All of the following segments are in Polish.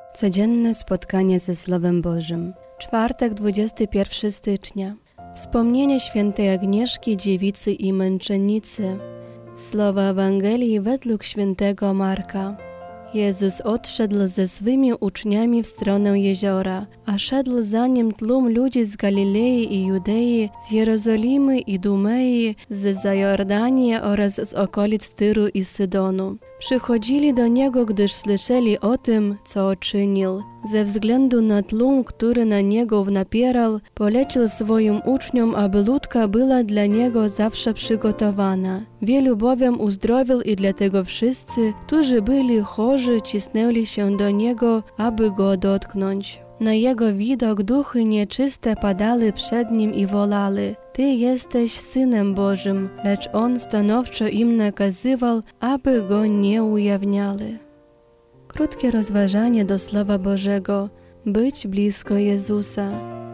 Codzienne spotkanie ze Słowem Bożym. Czwartek, 21 stycznia. Wspomnienie świętej Agnieszki, dziewicy i męczennicy. Słowa Ewangelii według świętego Marka. Jezus odszedł ze swymi uczniami w stronę jeziora, a szedł za nim tłum ludzi z Galilei i Judei, z Jerozolimy i Dumei, z Zajordanii oraz z okolic Tyru i Sydonu. Przychodzili do Niego, gdyż słyszeli o tym, co czynił. Ze względu na tłum, który na Niego napierał, polecił swoim uczniom, aby łódka była dla Niego zawsze przygotowana. Wielu bowiem uzdrowił i dlatego wszyscy, którzy byli chorzy, cisnęli się do Niego, aby Go dotknąć. Na Jego widok duchy nieczyste padały przed Nim i wolały: Ty jesteś Synem Bożym, lecz On stanowczo im nakazywał, aby Go nie ujawniali. Krótkie rozważanie do Słowa Bożego. Być blisko Jezusa.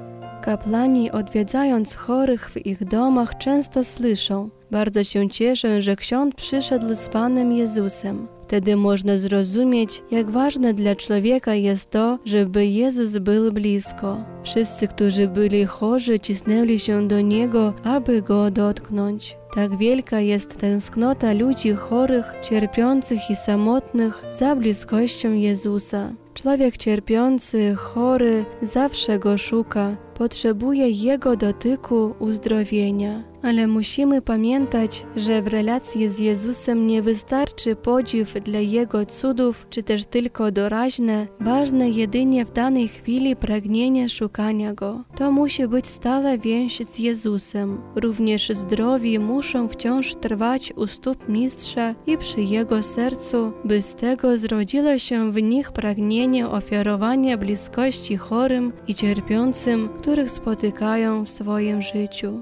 Kapłani, odwiedzając chorych w ich domach, często słyszą: Bardzo się cieszę, że ksiądz przyszedł z Panem Jezusem. Wtedy można zrozumieć, jak ważne dla człowieka jest to, żeby Jezus był blisko. Wszyscy, którzy byli chorzy, cisnęli się do Niego, aby Go dotknąć. Tak wielka jest tęsknota ludzi chorych, cierpiących i samotnych za bliskością Jezusa. Człowiek cierpiący, chory, zawsze Go szuka, potrzebuje Jego dotyku, uzdrowienia. Ale musimy pamiętać, że w relacji z Jezusem nie wystarczy podziw dla Jego cudów, czy też tylko doraźne, ważne jedynie w danej chwili pragnienie szukania Go. To musi być stała więź z Jezusem. Również zdrowi muszą wciąż trwać u stóp Mistrza i przy Jego sercu, by z tego zrodziło się w nich pragnienie ofiarowania bliskości chorym i cierpiącym, których spotykają w swoim życiu.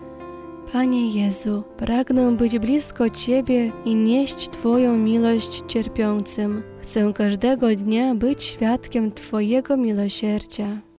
Panie Jezu, pragnę być blisko Ciebie i nieść Twoją miłość cierpiącym. Chcę każdego dnia być świadkiem Twojego miłosierdzia.